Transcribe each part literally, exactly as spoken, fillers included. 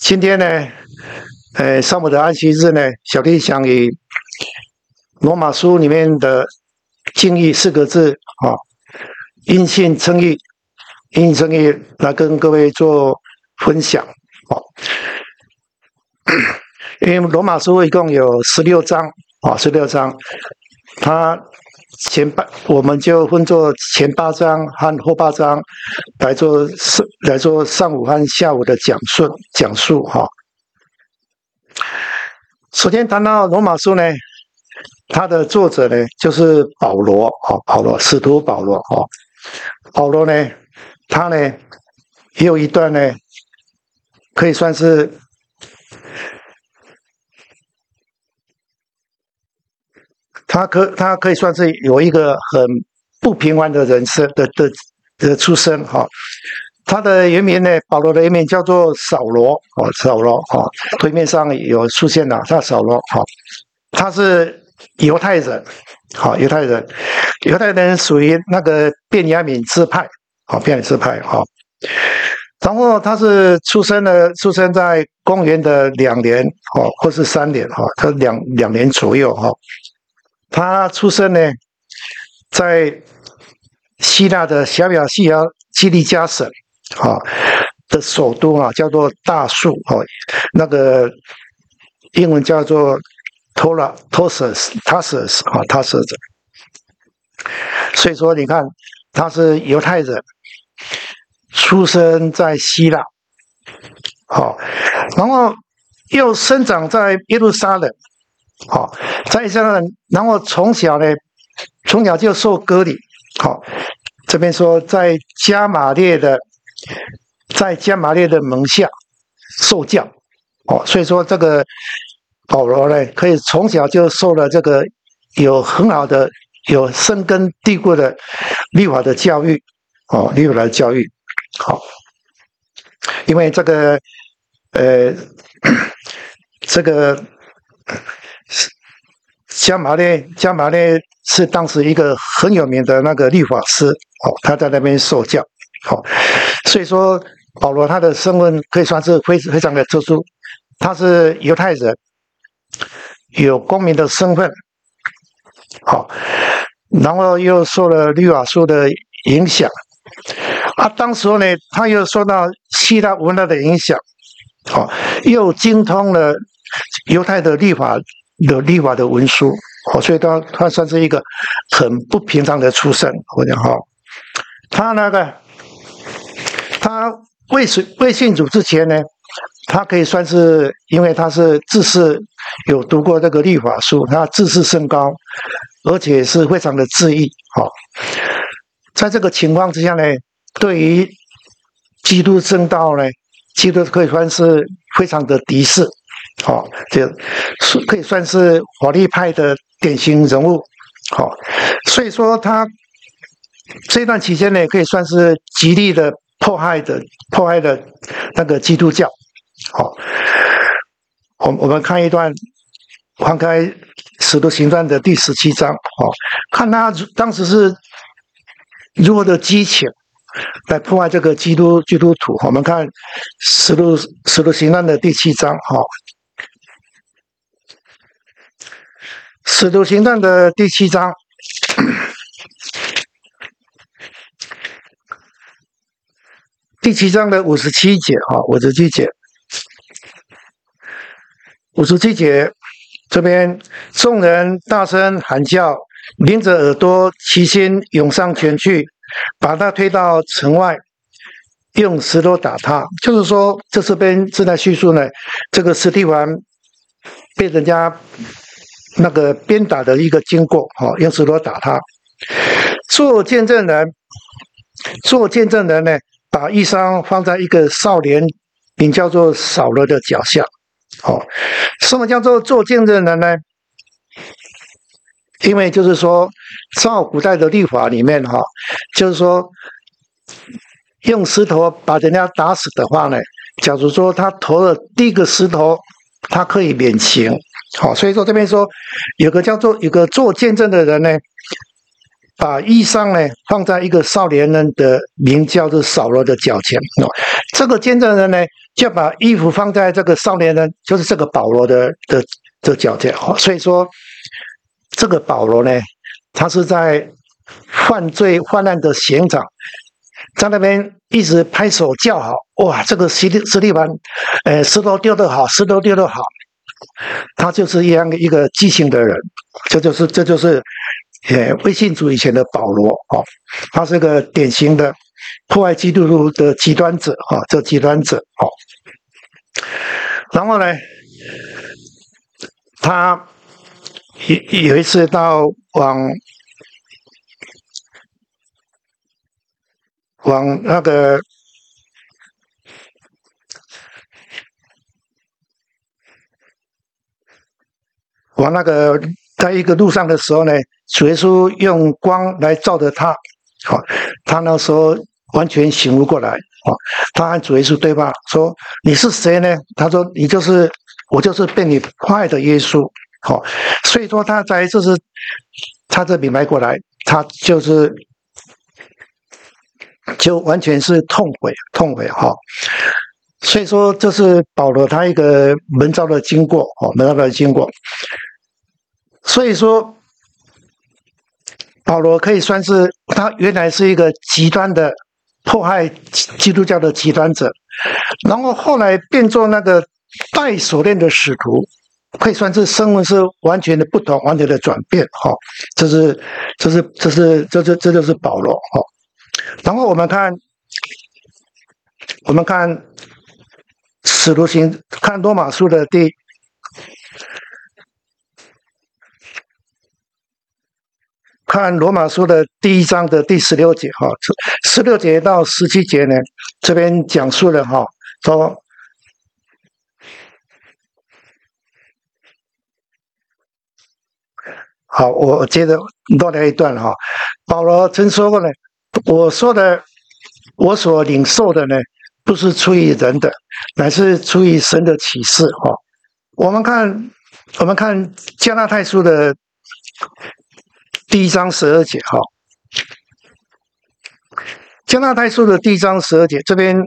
今天呢，呃，萨姆的安息日呢，小弟想以罗马书里面的敬意四个字啊，因信称义，因信称义来跟各位做分享啊。因为罗马书一共有十六章啊，十六章，它前八我们就分作前八章和后八章来做来做上午和下午的讲述讲述哈。首先谈到罗马书呢，它的作者呢就是保罗啊，保罗使徒保罗啊，保罗呢，他呢也有一段呢，可以算是他可他可以算是有一个很不平凡的人生的的的出身哈。他的原名呢，保罗的原名叫做扫罗哦，扫罗哦，对面上有出现了，他扫罗哈，他是犹太人，好，犹太人，犹太人属于那个便雅悯支派，好，便雅悯支派哈。然后他是出生的，出生在公元的两年哦，或是三年哈，他两两年左右哈。他出生呢，在希腊的小亚细亚基利加省啊的首都啊，叫做大树哦，那个英文叫做 Tora Tarsus Tarsus 啊 Tarsus。所以说，你看他是犹太人，出生在希腊，好，然后又生长在耶路撒冷。好，在这样，然后从小呢，从小就受割礼。好，这边说在加马列的，在加马列的门下受教。哦，所以说这个保罗呢，可以从小就受了这个有很好的、有深根蒂固的律法的教育。哦，律法的教育。好，因为这个，呃，这个。加马列，加马列是当时一个很有名的那个律法师，哦，他在那边受教，哦，所以说保罗他的身份可以算是非非常的特殊，他是犹太人，有公民的身份，好，然后又受了律法书的影响，啊，当时候呢，他又受到希腊文化的影响，好，又精通了犹太的律法。的律法的文书，哦，所以他他算是一个很不平常的出身。我讲哈，他那个他未未信主之前呢，他可以算是因为他是自恃有读过这个律法书，他自视甚高，而且是非常的自义。哈，在这个情况之下呢，对于基督正道呢，基督可以算是非常的敌视。好，这可以算是法律派的典型人物。好，所以说他这段期间呢，可以算是极力的迫害的迫害的那个基督教。好，我我们看一段，翻开《使徒行传》的第十七章。好，看他当时是如何的激情来迫害这个基督基督徒。我们看《使徒使徒行传》的第七章。好。使徒行传的第七章，第七章的五十七节啊，五十七节，五十七节这边，众人大声喊叫，拎着耳朵齐心涌上前去，把他推到城外，用石头打他。就是说，这这边正在叙述呢，这个司提反被人家那个鞭打的一个经过，哦，用石头打他。做见证人，做见证人呢，把衣裳放在一个少年，名叫做扫罗的脚下。哦，什么叫做做见证人呢？因为就是说，照古代的律法里面，哈，就是说，用石头把人家打死的话呢，假如说他投了第一个石头，他可以免刑。好，所以说这边说有个叫做有个做见证的人呢， 把衣裳呢放在一个少年人的名叫做扫罗的脚前哦，这个见证人呢就把衣服放在这个少年人，就是这个保罗的的的脚前哦，所以说这个保罗呢，他是在犯罪犯案的现场，在那边一直拍手叫好，哇，这个斯蒂斯蒂凡，呃，石头丢得好，石头丢得好，他就是一样一个畸形的人，这就是这就是。呃，未信主以前的保罗哦，他是个典型的破坏基督徒的极端者啊、哦，这极端者哦。然后呢，他有有一次到往往那个往那个在一个路上的时候呢，主耶稣用光来照着他，好、哦，他那时候完全醒悟过来，哦，他和主耶稣对话，说你是谁呢？他说你就是我，就是被你坏的耶稣，好、哦，所以说他在这是他这明白过来，他就是就完全是痛悔，痛悔哈、哦。所以说，这是保罗他一个门招的经过哦，门招的经过。所以说，保罗可以算是他原来是一个极端的迫害基督教的极端者，然后后来变做那个带锁链的使徒，可以算是身份是完全的不同，完全的转变哈、哦。这是，这是，这是，这这这就是保罗哈、哦。然后我们看，我们看使徒行，看罗马书的第。看罗马书的第一章的第十六节哈，十六节到十七节呢，这边讲述了哈，说好，我接着多来一段哈。保罗曾说过呢，我说的，我所领受的呢，不是出于人的，乃是出于神的启示哈。我们看，我们看加拉太书的第一章十二节哈。加拉太书的第一章十二节，这边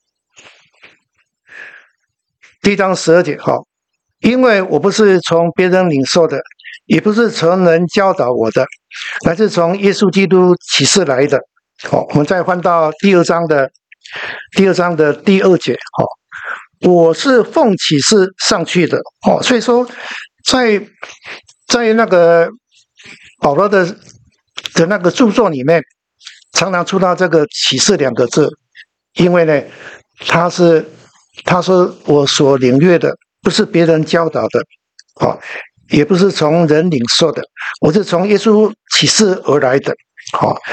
第一章十二节哈，因为我不是从别人领受的，也不是从人教导我的，乃是从耶稣基督启示来的。好，我们再翻到第二章的第二章的第二节，好，我是奉启示上去的。哦，所以说在在那个保罗的的那个著作里面，常常出到这个启示两个字，因为呢，他是他说我所领略的不是别人教导的，哦，也不是从人领受的，我是从耶稣启示而来的，好、哦，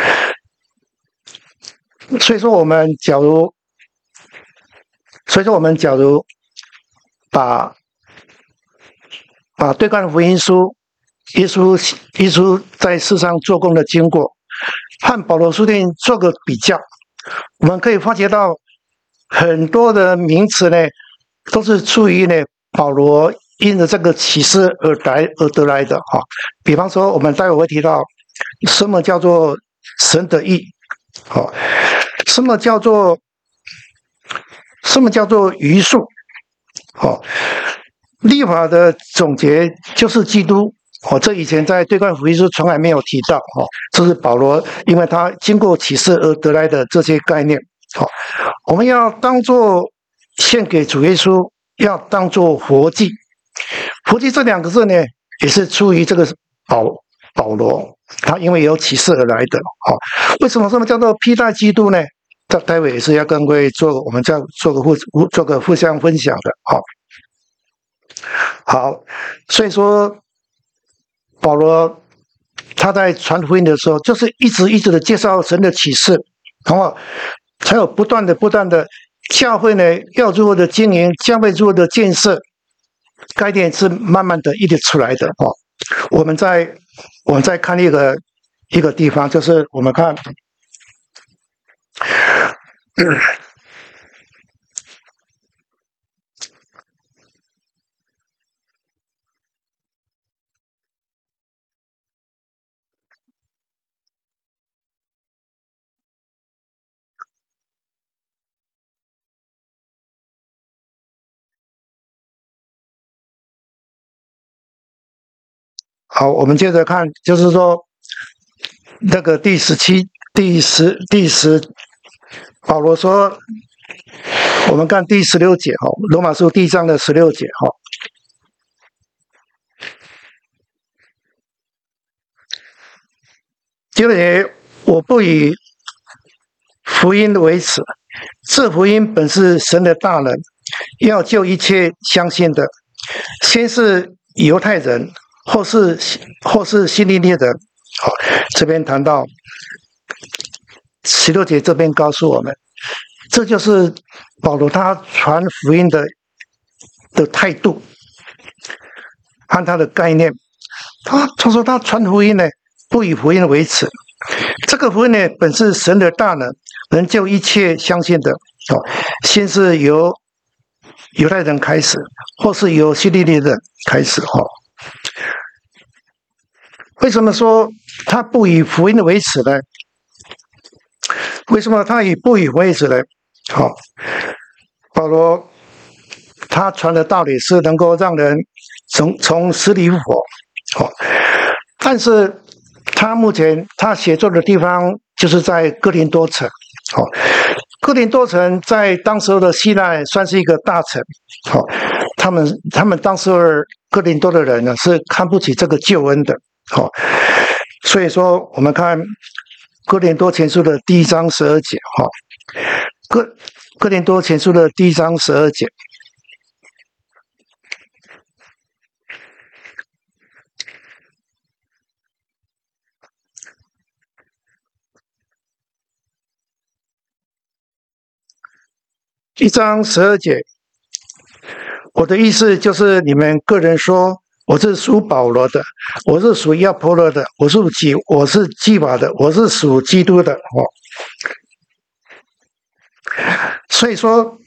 所以说我们假如，所以说我们假如把把对看福音书，耶稣耶稣在世上做工的经过，和保罗书信做个比较，我们可以发觉到很多的名词呢，都是出于呢保罗因着这个启示而来而得来的哈。比方说，我们待会会提到什么叫做神的意，好，什么叫做什么叫做余数，好，律法的总结就是基督。哦，这以前在对观福音书从来没有提到哦，这是保罗因为他经过启示而得来的这些概念。好，我们要当作献给主耶稣，要当作活祭。活祭这两个字呢，也是出于这个保保罗，他因为有启示而来的。好，为什么这么叫做披戴基督呢？这待会也是要跟各位做，我们再做个互做个互相分享的。好，好，所以说。保罗他在传福音的时候，就是一直一直的介绍神的启示，然后才有不断的不断的教会呢要如何的经营，教会如何的建设，概念是慢慢的一直出来的哦。我们在我们再看一个一个地方，就是我们看。嗯好，我们接着看，就是说那个第十七、第十、第十，保罗说，我们看第十六节哈，罗马书第一章的十六节哈。第二节，我不以福音为耻，这福音本是神的大能，要救一切相信的，先是犹太人，后是后是希利尼人。好，这边谈到十六节，这边告诉我们，这就是保罗他传福音的的态度和他的概念。他他说他传福音呢，不以福音为耻。这个福音呢，本是神的大能，能救一切相信的。哦，先是由犹太人开始，或是由希利尼人开始。哦，为什么说他不以福音为耻呢？为什么他以不以为耻呢？好，保罗他传的道理是能够让人从从死里复活。好，但是他目前他写作的地方就是在哥林多城。好，哥林多城在当时候的希腊算是一个大城。好，他们他们当时候哥林多的人呢是看不起这个救恩的。好，所以说我们看哥林多前书的第一章十二节。好，哥哥林多前书的第一章十二节。一章十二节，我的意思就是你们个人说我是属保罗的，我是属亚波罗的，我是基我是基法的，我是属基督的。哦，所以说，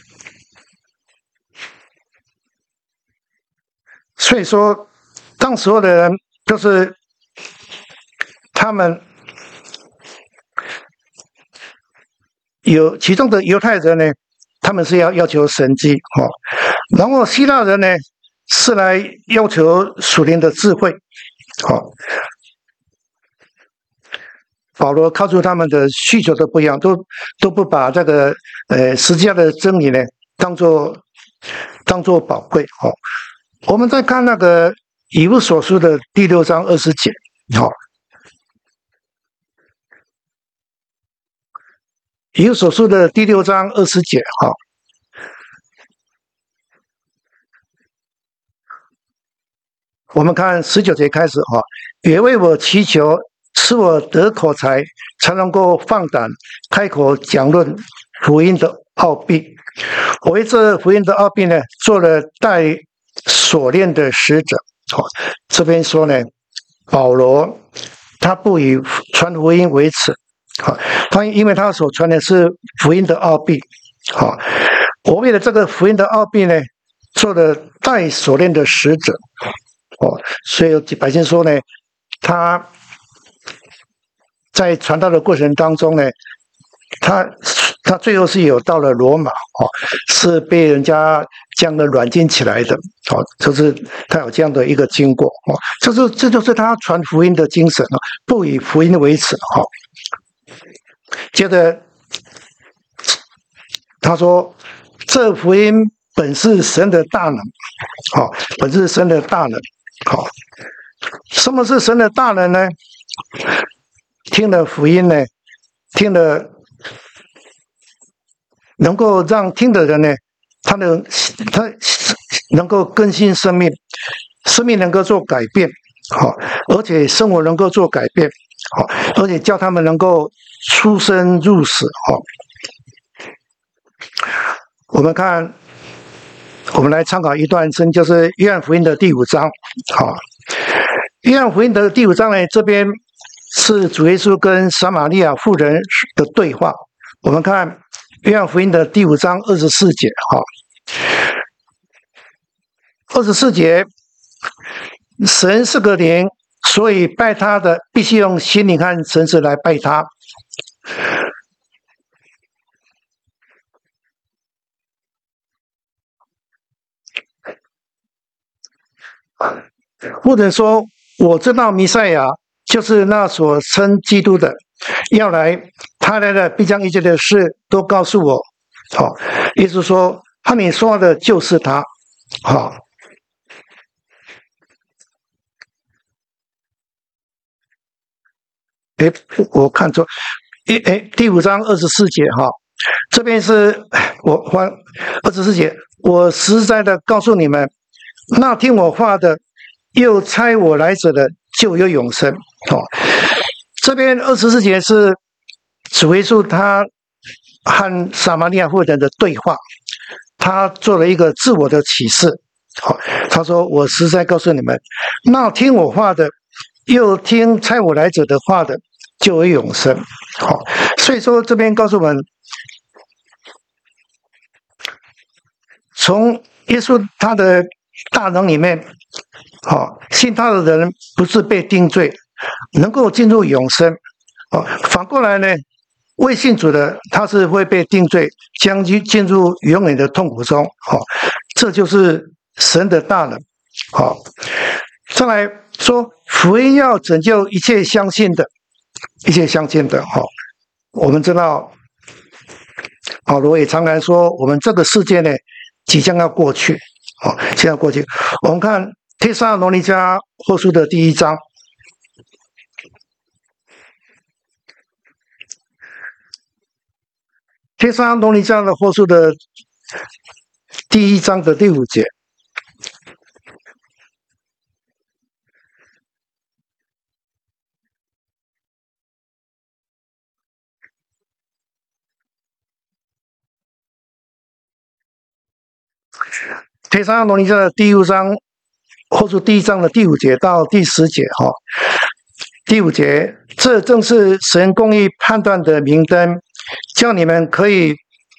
所以说，当时候的人就是他们有其中的犹太人呢。他们是要要求神迹。哦，然后希腊人呢是来要求属灵的智慧。哦，保罗告诉他们的需求都不一样，都都不把这个呃十字架的真理呢当做当做宝贵。哦，我们再看那个以弗所书的第六章二十节。好，以弗所书的第六章二十节。好，我们看十九节开始。哈，也为我祈求，使我得口才，才能够放胆开口讲论福音的奥秘。我为这福音的奥秘呢，做了带锁链的使者。好，这边说呢，保罗他不以传福音为耻。好，他因为他所传的是福音的奥秘。好，我为了这个福音的奥秘呢，做了带锁链的使者。哦，所以百姓说呢，他在传道的过程当中呢，他他最后是有到了罗马。哦，是被人家这样的软禁起来的。哦，就是他有这样的一个经过。哦，就是这就是他传福音的精神。哦，不以福音为耻。哦，接着他说，这福音本是神的大能。好，哦，本是神的大能。好，什么是神的大能呢？听了福音呢，听了能够让听的人呢，他能他能够更新生命，生命能够做改变。好，而且生活能够做改变。好，而且叫他们能够出生入死。好，我们看，我们来参考一段经，就是约翰福音的第五章。好，约翰福音的第五章呢，这边是主耶稣跟撒玛利亚妇人的对话。我们看约翰福音的第五章二十四节。好，二十四节，神是个灵，所以拜他的必须用心灵和诚实来拜他。或者说， 我知道弥赛亚就是那所称基督的要来，他来了必将一切的事都告诉我。好、哦，意思说，和你说的就是他。好、哦。哎，我看错，哎哎，第五章二十四节哈，这边是我翻二十四节，我实在的告诉你们，那听我话的，又差我来者的，就有永生。哦，这边二十四节是主耶稣他和撒玛利亚妇人的对话，他做了一个自我的启示。好、哦，他说：“我实在告诉你们，那听我话的，又听差我来者的话的。”就有永生。好，所以说这边告诉我们，从耶稣他的大能里面，好，信他的人不是被定罪，能够进入永生。好，反过来呢，未信主的他是会被定罪，将进入永远的痛苦中。好，这就是神的大能。好，再来说福音要拯救一切相信的。一切相信的，哈，我们知道，保罗也常常说，我们这个世界呢，即将要过去，啊，即将要过去。我们看帖撒罗尼迦后书的第一章，帖撒罗尼迦的后书的第一章的第五节。帖撒罗尼迦的第五章后书第一章的第五节到第十节，哈，第五节，这正是神公义判断的明灯，叫你们可以，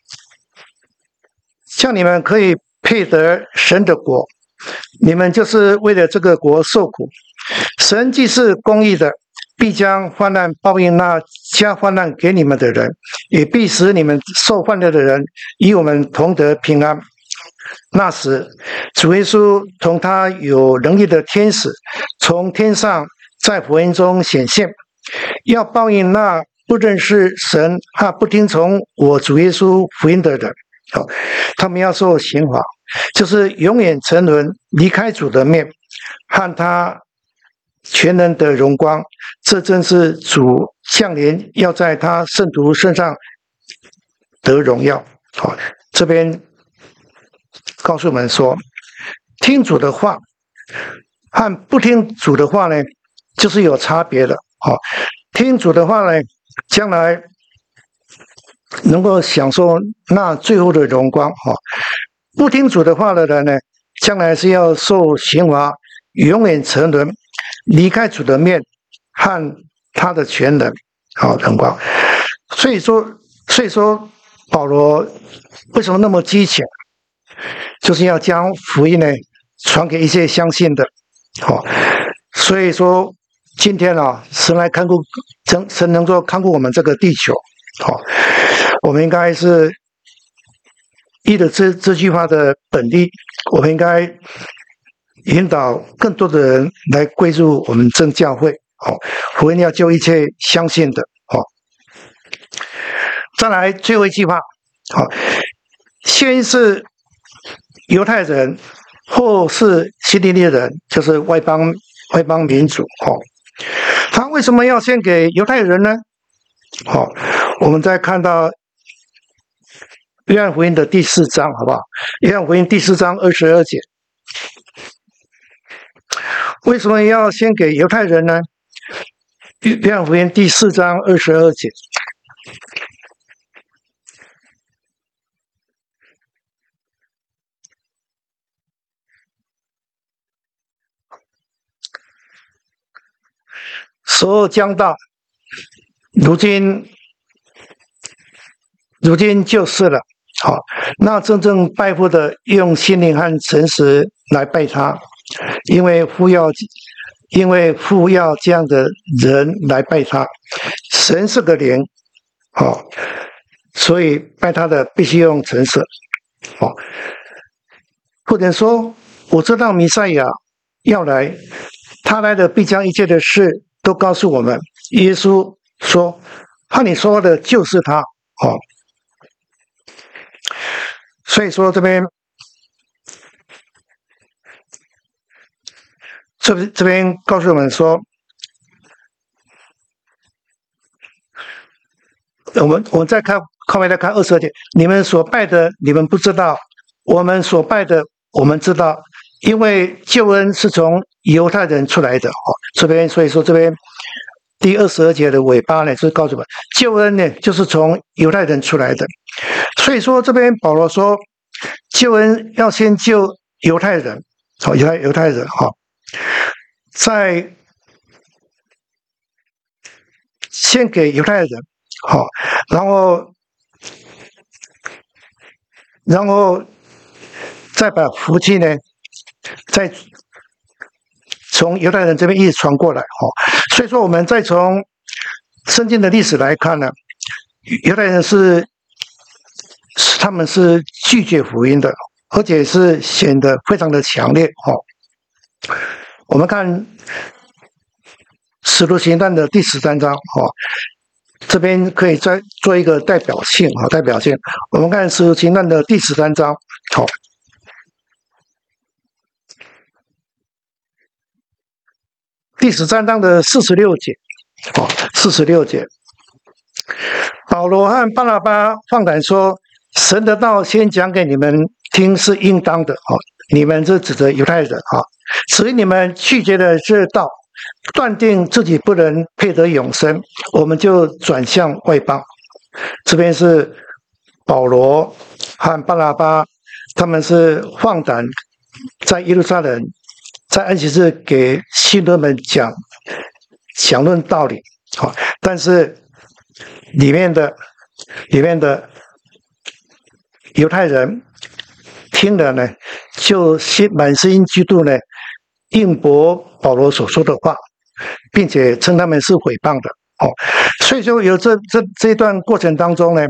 叫你们可以配得神的国。你们就是为了这个国受苦。神既是公义的，必将患难报应那加患难给你们的人，也必使你们受患难的人与我们同得平安。那时，主耶稣同他有能力的天使从天上在福音中显现，要报应那不认识神和不听从我主耶稣福音的人。好，他们要受刑罚，就是永远沉沦，离开主的面，和他全能的荣光。这正是主降临，要在他圣徒身上得荣耀。好，这边告诉我们说，听主的话和不听主的话呢，就是有差别的。好，听主的话呢，将来能够享受那最后的荣光。好，不听主的话的人呢，将来是要受刑罚，永远沉沦，离开主的面和他的全能。好，荣光。所以说，所以说保罗为什么那么激情？就是要将福音呢传给一些相信的。好，所以说今天啊，神来看顾，神神能够看顾我们这个地球。好，我们应该是依着这这句话的本意，我们应该引导更多的人来归入我们真教会。好，福音要救一切相信的。好，再来最后一句话。好，先是犹太人，或是希利尼人，就是外邦外邦民族。哦，他为什么要献给犹太人呢？好，我们再看到约翰福音的第四章，好不好？约翰福音第四章二十二节，为什么要献给犹太人呢？约翰福音第四章二十二节。时候将到，如今如今就是了。好，那真正拜父的，用心灵和诚实来拜他，因为父要因为父要这样的人来拜他。神是个灵，好，所以拜他的必须用诚实。好，或者说，我知道弥赛亚要来， 他来的必将一切的事都告诉我们。耶稣说：“和你说的就是他。”哦，所以说这边这这边告诉我们说，我们我们再看后面再看二十二节，你们所拜的你们不知道，我们所拜的我们知道，因为救恩是从犹太人出来的。哦，这边所以说这边第二十二节的尾巴呢，就是告诉我们，救恩呢就是从犹太人出来的。所以说这边保罗说，救恩要先救犹太人，好，犹太犹太人哈，在先给犹太人，好，然后然后再把福气呢，再从犹太人这边一直传过来，哦，所以说我们再从圣经的历史来看呢，犹太人是他们是拒绝福音的，而且是显得非常的强烈，哦。我们看《使徒行传》的第十三章，哦，这边可以再做一个代表性，哦，代表性。我们看《使徒行传》的第十三章，好，哦。第十三章的四十六节，哦，四十六节，保罗和巴拿巴放胆说：“神的道先讲给你们听是应当的。”哦，你们是指着犹太人啊，所以你们拒绝了这道，断定自己不能配得永生，我们就转向外邦。这边是保罗和巴拿巴，他们是放胆在耶路撒冷，在安息日给信徒们讲讲论道理，好，但是里面的里面的犹太人听了呢，就满心嫉妒呢，应驳保罗所说的话，并且称他们是毁谤的。哦，所以说有这这这一段过程当中呢，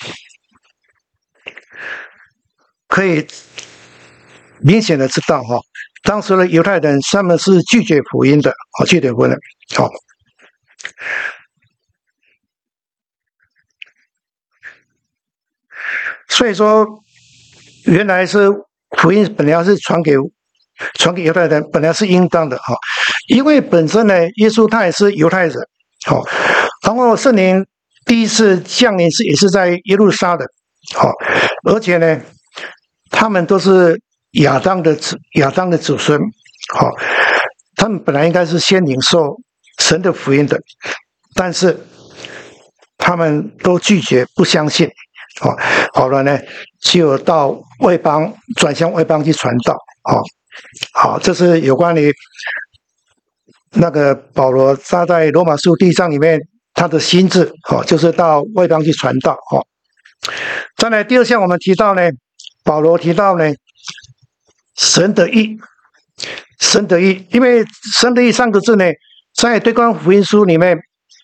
可以明显的知道哈，当时的犹太人他们是拒绝福音的，哦，拒绝福音的，好。所以说，原来是福音本来是传给传给犹太人，本来是应当的哈，因为本身呢，耶稣他也是犹太人，好，然后圣灵第一次降临是也是在耶路撒冷，好，而且呢，他们都是亚当的子亚当的子孙，好，他们本来应该是先领受神的福音的，但是他们都拒绝不相信。哦，好了呢，就到外邦转向外邦去传道。哦，好，这是有关于那个保罗他在罗马书第一章里面他的心智，哦，就是到外邦去传道。哦，再来第二项，我们提到呢，保罗提到呢，神的义，神的义，因为神的义三个字呢，在对观福音书里面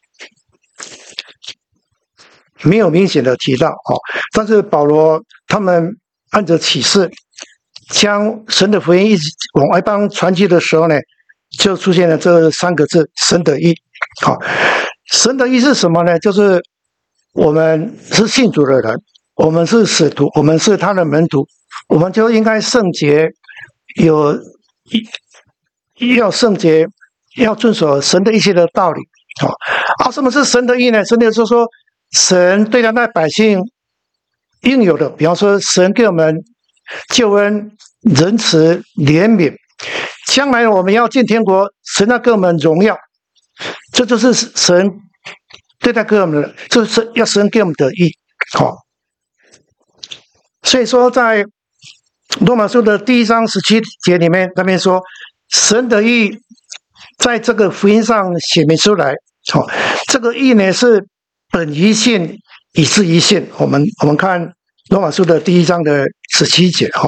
没有明显的提到，哦，但是保罗他们按着启示，将神的福音一直往外邦传去的时候呢，就出现了这三个字：神的义。好，神的义是什么呢？就是我们是信主的人，我们是使徒，我们是他的门徒，我们就应该圣洁，有要圣洁，要遵守神的一切的道理。好，啊，什么是神的义呢？神的义就是说，神对他的百姓应有的，比方说神给我们救恩、仁慈、怜悯，将来我们要进天国，神要给我们荣耀，这就是神对待给我们的，就是要神给我们的义。好，所以说在罗马书的第一章十七节里面，那边说神的义在这个福音上写明出来。好，这个义呢是本于信，以至于信。我们我们看罗马书的第一章的十七节，哈，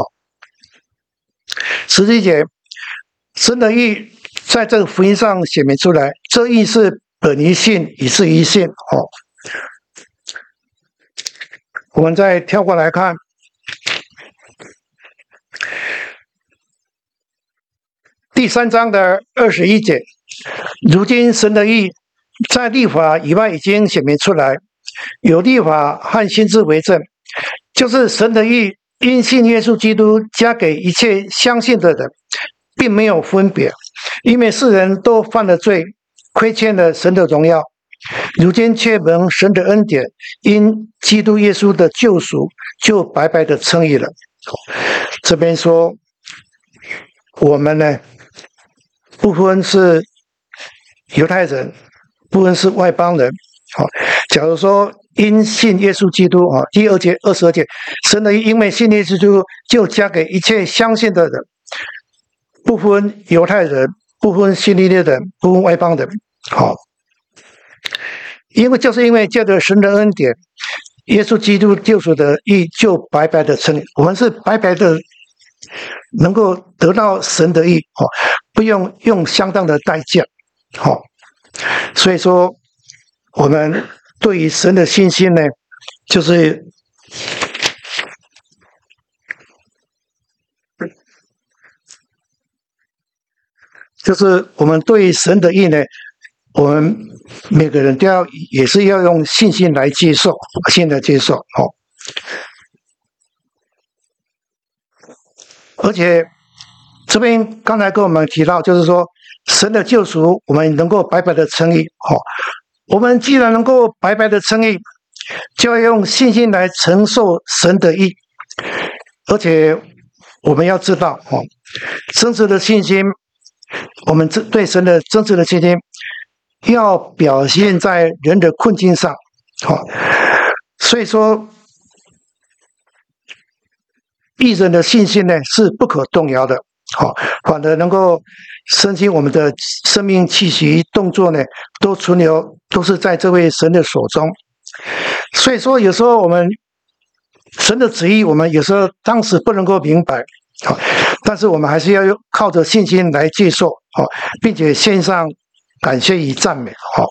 十七节，神的义在这个福音上写明出来，这义是本于信，以至于信。哦，我们再跳过来看， 第三章的二十一节，如今神的义在律法以外已经显明出来，有律法和先知为证，就是神的义因信耶稣基督加给一切相信的人，并没有分别，因为世人都犯了罪，亏欠了神的荣耀，如今却蒙神的恩典，因基督耶稣的救赎，就白白的称义了。这边说我们呢，不分是犹太人，不分是外邦人。好，假如说因信耶稣基督啊，第二节二十二节，神的因为信耶稣基督，就加给一切相信的人，不分犹太人，不分希利尼人，不分外邦人。好，因为就是因为借着神的恩典，耶稣基督救赎的义就白白的称义，我们是白白的能够得到神的义，不用用相当的代价。好，所以说我们对于神的信心呢，就是就是我们对于神的义呢，我们每个人都要也是要用信心来接受，信来接受。哦，而且这边刚才跟我们提到，就是说神的救赎，我们能够白白的称义。哦，我们既然能够白白的称义，就要用信心来承受神的义。而且我们要知道，哦，真实的信心，我们对神的真实的信心，要表现在人的困境上。好，所以说义人的信心呢是不可动摇的。好，反而能够身心我们的生命气息动作呢都存留，都是在这位神的手中。所以说有时候我们神的旨意，我们有时候当时不能够明白，好，但是我们还是要靠着信心来接受，好，并且献上感谢与赞美。好，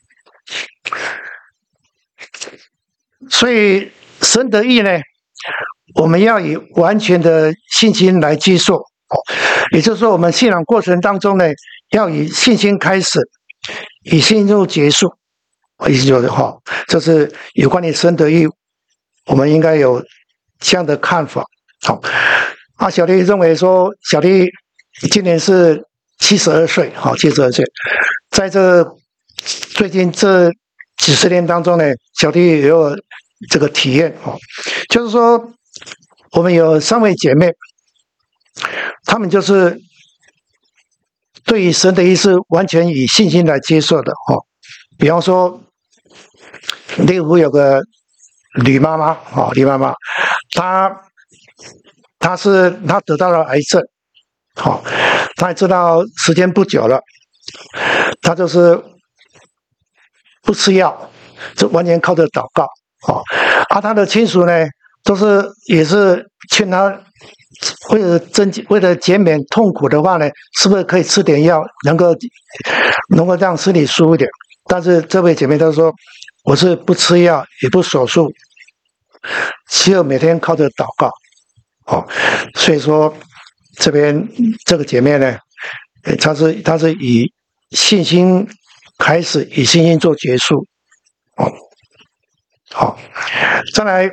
所以神的义呢，我们要以完全的信心来接受。也就是说，我们信仰过程当中呢，要以信心开始，以信心结束。意思就是哈，这是有关于神的义，我们应该有这样的看法。好，啊，小弟认为说，小弟今年是七十二岁，好，七十二岁，在这最近这几十年当中呢，小弟也有这个体验，哦，就是说，我们有三位姐妹。他们就是对于神的意思完全以信心来接受的。哦，比方说内湖有个吕妈妈，哦，吕妈妈，她她是她得到了癌症，好，哦，她也知道时间不久了，她就是不吃药，就完全靠着祷告。哦，而她的亲属呢，都是也是劝她，为了增为了减免痛苦的话呢，是不是可以吃点药，能够能够让身体舒服一点？但是这位姐妹她说，我是不吃药，也不手术，只有每天靠着祷告。哦，所以说这边这个姐妹呢，她是她是以信心开始，以信心做结束。哦，好，再来。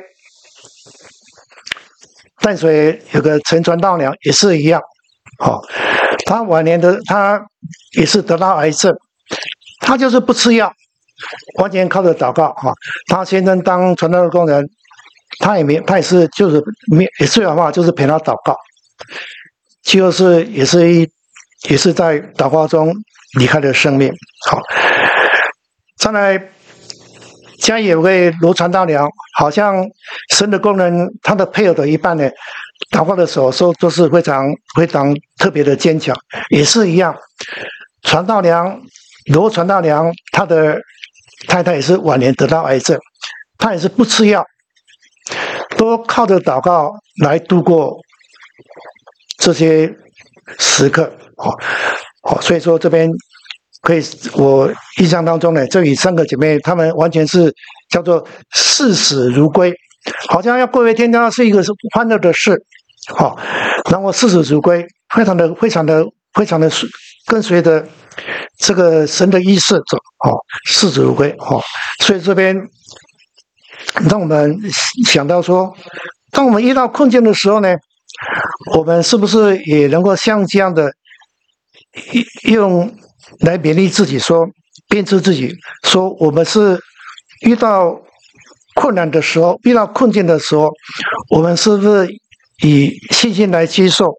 淡水有个陈传道娘也是一样，哦，他晚年的他也是得到癌症，他就是不吃药，完全靠着祷告。哈，他先生当传道的工人，他也没他也是就是没也最好嘛，就是陪他祷告，就是也是一也是在祷告中离开了生命。好，再来。家里有位罗传道娘，好像神的工人，他的配偶的一半呢，祷告的手手都是非常非常特别的坚强，也是一样。传道娘罗传道娘，他的太太也是晚年得到癌症，他也是不吃药，都靠着祷告来度过这些时刻。哦，哦，所以说这边。可以，我印象当中呢，这里三个姐妹，她们完全是叫做视死如归，好像要归为天家是一个欢乐的事，好，然后视死如归，非常的非常的非常的跟随着这个神的意思走，哦，视之如归，哦，所以这边让我们想到说，当我们遇到困境的时候呢，我们是不是也能够像这样的用来勉励自己说，鞭策自己说，我们是遇到困难的时候，遇到困境的时候，我们是不是以信心来接受，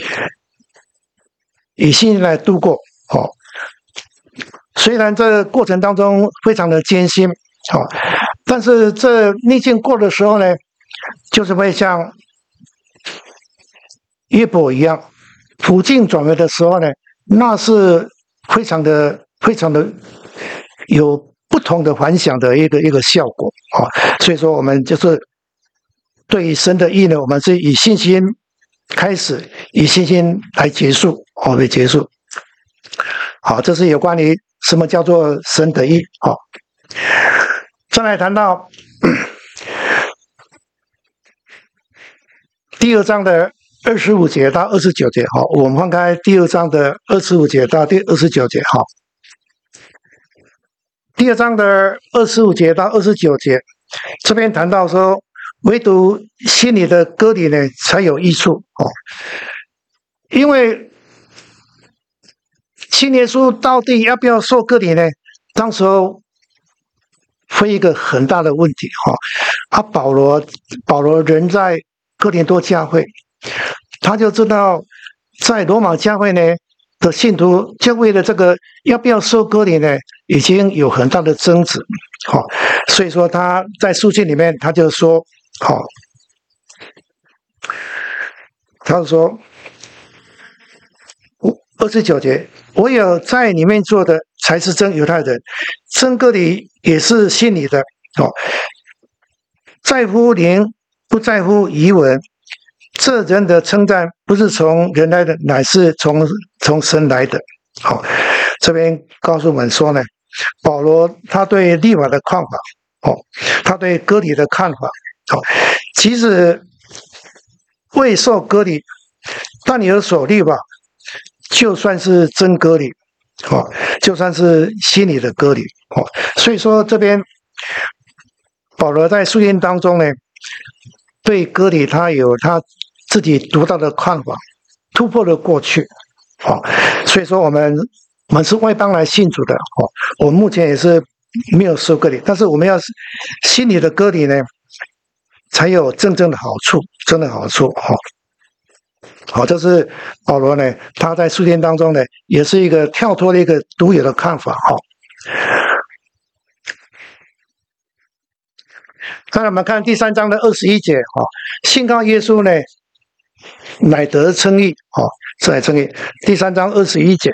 以信心来度过？哦，虽然这个过程当中非常的艰辛，哦，但是这逆境过的时候呢，就是会像约伯一样，途径转回的时候呢，那是非常的、非常的有不同的反响的一个一个效果啊，哦。所以说，我们就是对于神的意呢，我们是以信心开始，以信心来结束，哦，来结束。好，这是有关于什么叫做神的意。好，再来谈到第二章的二十五节到二十九节。好，我们翻开第二章的二十五节到第二十九节。好，第二章的二十五节到二十九节，这边谈到说，唯独心里的割礼呢才有益处。哦，因为信耶稣到底要不要受割礼呢？当时候会一个很大的问题。哈，啊，保罗保罗人在哥林多教会，他就知道在罗马教会呢的信徒就为了这个要不要受割礼呢，已经有很大的争执。好，所以说他在书信里面他就说，好，他就说二十九节，唯有在里面做的才是真犹太人，真割礼也是信你的。哦，在乎灵，不在乎仪文。这人的称赞不是从人来的，乃是从从神来的。好，这边告诉我们说呢，保罗他对律法的看法，哦，他对割礼的看法，哦，其实未受割礼，但有所律法，就算是真割礼，哦，就算是心里的割礼，哦，所以说这边保罗在书信当中呢，对割礼他有他自己独到的看法，突破了过去。哦，所以说我们我们是外邦来信主的。哦，我们目前也是没有受割礼，但是我们要心里的割礼呢，才有真正的好处，真的好处。哦，好，这是保罗呢，他在书信当中呢，也是一个跳脱的一个独有的看法。哈，再来我们看第三章的二十一节。哈，信靠耶稣呢，乃得称义。哦，这乃称义。第三章二十一节。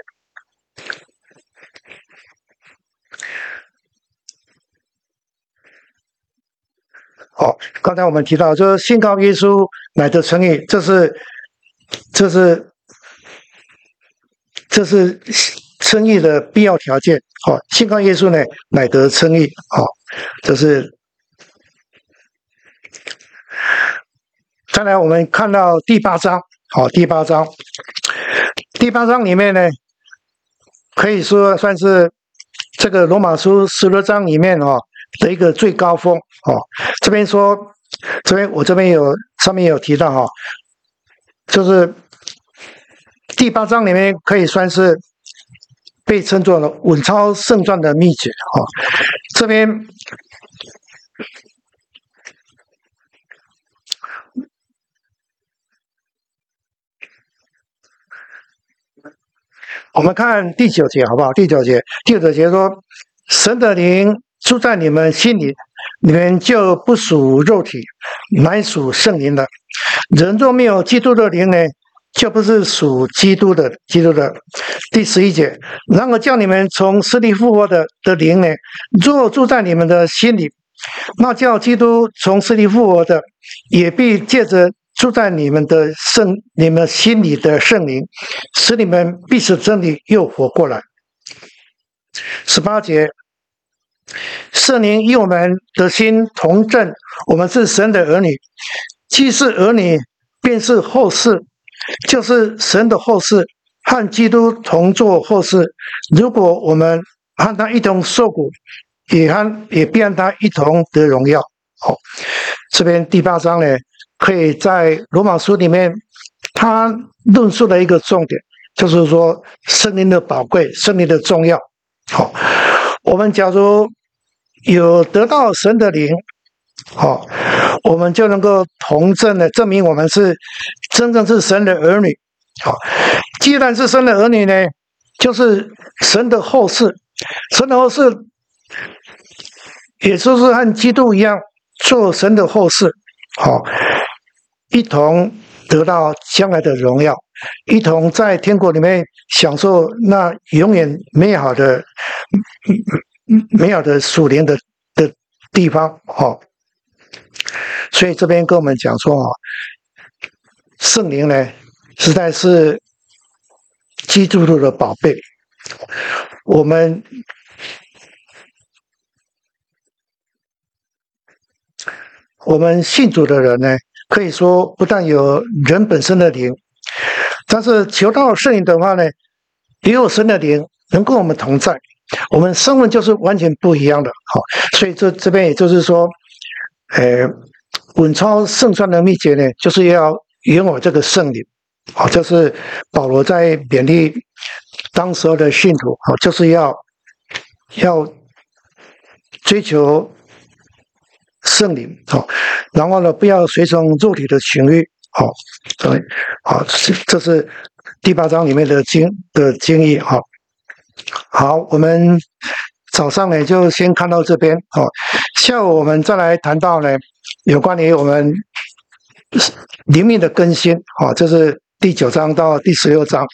哦，刚才我们提到，就是信靠耶稣乃得称义，这是这是这是称义的必要条件。哦，信靠耶稣呢，乃得称义。哦，这是。再来，我们看到第八章。好，第八章，第八章里面呢，可以说算是这个罗马书十六章里面哦的一个最高峰。哦，这边说，这边我这边有上面有提到哈，哦，就是第八章里面可以算是被称作了稳操胜券的秘诀。哦，这边。我们看第九节好不好？第九节，第九节说，神的灵住在你们心里，你们就不属肉体，乃属圣灵的。人若没有基督的灵呢，就不是属基督的。基督的。第十一节，然而叫你们从死里复活的的灵呢，若住在你们的心里，那叫基督从死里复活的，也必借着住在你们的圣、你们心里的圣灵，使你们必使真理又活过来。十八节，圣灵与我们的心同证，我们是神的儿女，既是儿女，便是后世，就是神的后世， 和基督同作后世，如果我们和他一同受苦，也和也必和他一同得荣耀。好，这边第八章呢，可以在罗马书里面，他论述的一个重点，就是说圣灵的宝贵，圣灵的重要。好，我们假如有得到神的灵，好，我们就能够同证的证明我们是真正是神的儿女。好，既然是神的儿女呢，就是神的后世，神的后世，也就是和基督一样做神的后世。好，一同得到将来的荣耀，一同在天国里面享受那永远美好的、美好的属灵的的地方。好，所以这边跟我们讲说，圣灵呢，实在是基督徒的宝贝。我们我们信主的人呢，可以说不但有人本身的灵，但是求到圣灵的话呢，也有神的灵能跟我们同在，我们身份就是完全不一样的。好，所以这这边也就是说，呃，稳操胜算的秘诀呢，就是要拥有这个圣灵。好，这是保罗在勉励当时候的信徒，好，就是要要追求圣灵，好，然后呢，不要随从肉体的情欲，好，对，好，这是第八章里面的经的经义，好，好，我们早上呢就先看到这边，好，下午我们再来谈到呢有关于我们灵命的更新，好，这是第九章到第十六章。